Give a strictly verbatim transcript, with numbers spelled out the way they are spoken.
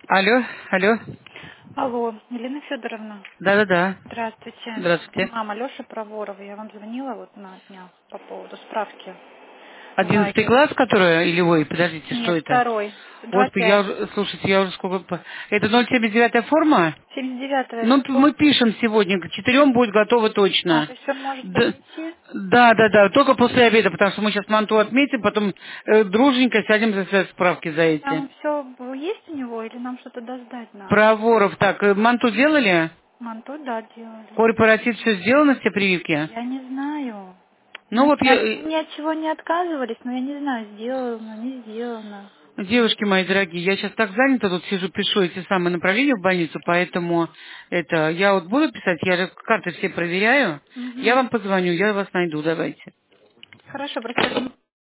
Алло, алло. Алло, Елена Федоровна. Да-да-да. Здравствуйте. Здравствуйте. Мама Леша Проворова. Я вам звонила вот на днях по поводу справки. Одиннадцатый Знаете? класс, который, или вы, подождите, что Нет, это? второй. Два Господи, я пять. уже, слушайте, я уже сколько... по- Это ноль семьдесят девятая форма? семьдесят девятая Ну, п- форма. мы пишем сегодня, к четырем будет готово А, точно. то есть он может Да, подойти? да, да, да, только после обеда, потому что мы сейчас манту отметим, потом э, дружненько сядем за свои справки за эти. Там все есть у него или нам что-то досдать надо? Проворов, так, э, манту делали? Манту, да, делали. Корпоратив все сделано, все прививки? Я не знаю. Ну Мы вот ни я, от, э, ни от чего не отказывались, но я не знаю, сделано, не сделано. девушки мои дорогие, я сейчас так занята, тут сижу, пишу эти самые направления в больницу, поэтому это, я вот буду писать, я карты все проверяю, я Угу. вам позвоню, я вас найду, давайте. Хорошо, просто